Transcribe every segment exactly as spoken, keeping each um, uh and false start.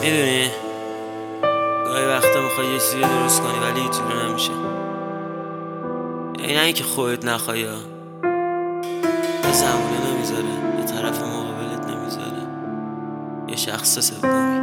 میدونی گاهی وقتا میخوای یه چیزی درست کنی ولی هیچ جوره نمیشه. یعنی نه اینکه خودت نخوای، یه زمونه نمیذاره، یه طرف مقابلت نمیذاره، یه شخص سومی.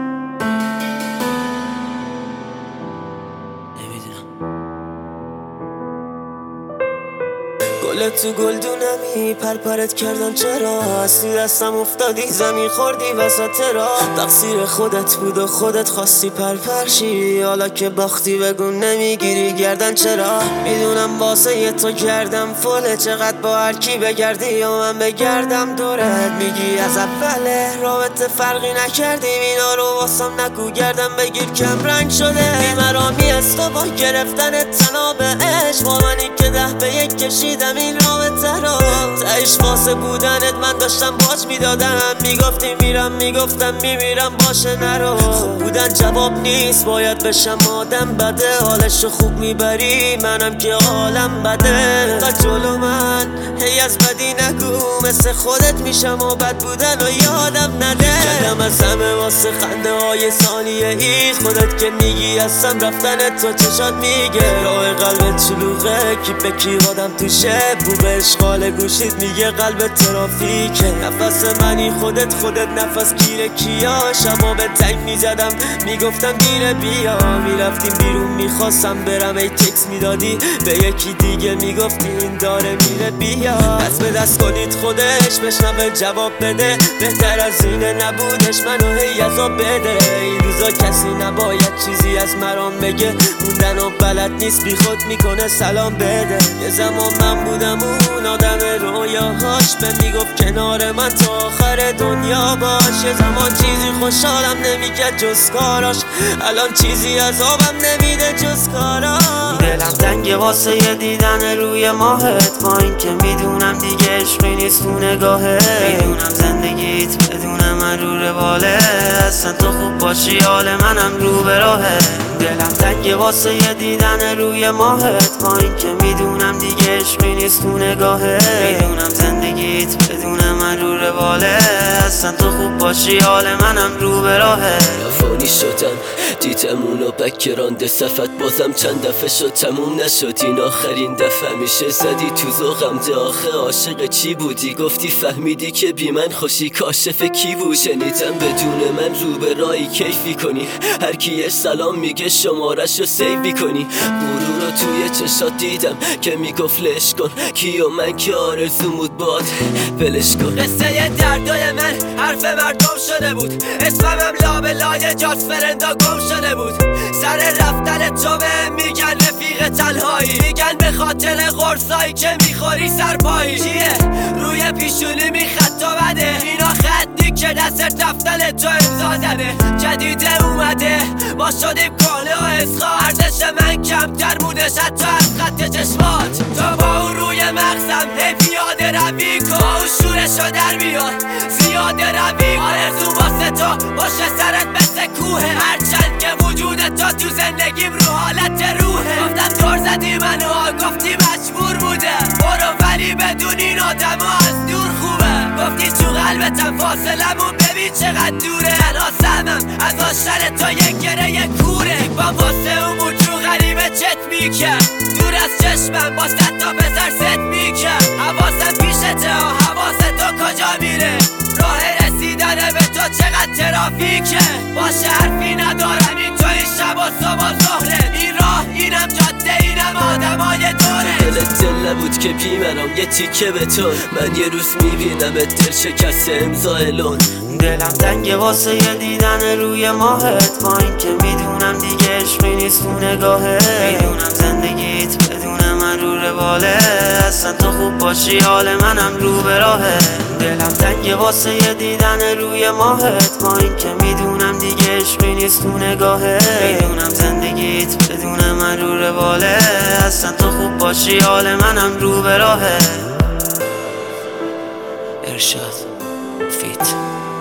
گل تو گلدونمی پرپرت کردن چرا؟ از تو دستم افتادی زمین خوردی وسط راه. تقصیر خودت بود و خودت خواستی پرپرشی، حالا که باختی بگو نمیگیری گردن چرا؟ میدونم واسه یه تو گردم فله، چقدر با هر کی بگردی یا من بگردم دورت. میگی از اوله رابطه فرقی نکردیم، اینا رو واسم نگو گردم بگیر کم رنگ شده. بیمرامی از تو با گرفتن تناب عشق، با منی که ده به یک کشیدم این رابطه رو. تهش واسه بودنت من داشتم باج میدادم، میگفتی میرم میگفتم میمیرم باشه نرو. خوب بودن جواب نیست، باید بشم آدم بده. حالشو خوب میبری منم که حالم بده. تا جلو من هی از بدی نگو، مثل خودت میشم و بد بودن و یادم نده. کلم از همه واسه خنده های ثانیه ای، خودت که میگی هستم رفتن تو چشات میگه. راه قلبت شلوغه کی به کی آدم توشه، بو به اشغال گوشید میگه قلب ترافیکه. نفس منی خودت خودت نفس گیره کیا، شبا به تنگ میزدم میگفتم دیره بیا. میرفتیم بیرون میخواستم برم ای تکس میدادی به یکی دیگه میگفتی این داره میره بیا. دست به دست کنید خودش بشنوه جواب بده، بهتر از اینه نبودش منو هی عذاب بده. این روزا کسی نباید چیزی از مرام بگه، موندن و بلد نیست بی خود میکنه سلام بده. یه زمان من بودم اون آدم رویاهاش، به میگفت کنار من تا آخر دنیا باش. یه زمان چیزی خوشحالم نمیکرد جز کاراش، الان چیزی از آبم نمیده جز کاراش. دلم تنگه واسه یه دیدن روی ماهت، با این که میدونم دیگه عشقی نیست تو نگاهت. میدونم زندگیت بدون من رو رواله، اصلا تو خوب باشی حال منم رو به راهه. دلم تنگه واسه یه دیدن روی ماهت، با این که میدونم دیگه عشقی نیست تو نگاهت. میدونم زندگیت بدون من رو رواله، اصلا تو خوب باشی حال منم رو به راهه. رفانی شدم دیدم اونو بکرانده صفت، بازم چند دفعه شد تموم نشد این آخرین دفعه. میشه زدی تو ذوقم ده آخه عاشق چی بودی؟ گفتی فهمیدی که بی من خوشی کاشف کی بود؟ شنیدم بدون من رو به رایی کیفی کنی، هر کیش سلام میگه شمارش رو سیوی کنی. غرور رو توی چشات دیدم که میگفت لش کن، کی و من که آرزو بود باد ولش کن. قصه دردای من حرف مردم شده بود، اسمم لابه لای جات فرندا گم شده بود. سر رفتن تو به میگن رفیق تنهایی، میگن به خاطر قرصایی که میخوری سرپایی. چیه روی پیشونی میخط تو بده، اینا خطی که دست رفتن تو امضا زده. جدیده اومده ما شدیم کاله و اسخا، ارزش من کمتر مونده شد تو از خط چشمات. تو با اون روی مغزم هی پیاده روی کن، اون شورشو در بیار زیاده روی. آرزو واسه تو باشه سرت مثل کوه، هرچند که وجود تو تو زندگیم رو حالت روحه. گفتم دور زدی منو گفتی مجبور بوده، برو ولی بدون این آدم از دور خوبه. گفتی تو قلبتم فاصلمون ببین چقدر دوره، تنها سهمم از داشتن تو یک گره کوره. با واسه اون موجو غریبه چت میکرد، دور از چشمم با صد تا بزر ست میکرد. حواسم پیشته ها حواس تو کجا میره، راه رسیدن به تو چقدر ترافیکه. باشه حرفی ندارم این تو این شب و صبح و ظهره، این راه اینم جاده اینم آدم های دوره. دلت دل نبود که بی منم یه تیکه بتون، من یه روز میبینم دل شکست امضا الون. دلم تنگه واسه یه دیدن روی ماهت، با این که میدونم دیگه عشقی نیست تو نگاهت. میدونم زندگیت بدون من رو رواله، اصلا تو خوب باشی حال منم رو به راهه. دلم تنگه واسه یه دیدن روی ماهت، با این که میدونم دیگه عشقی نیست تو نگاهت. میدونم زندگیت بدون من رو رواله، اصلا تو خوب باشی حال منم رو به راهه. ارشاد فیت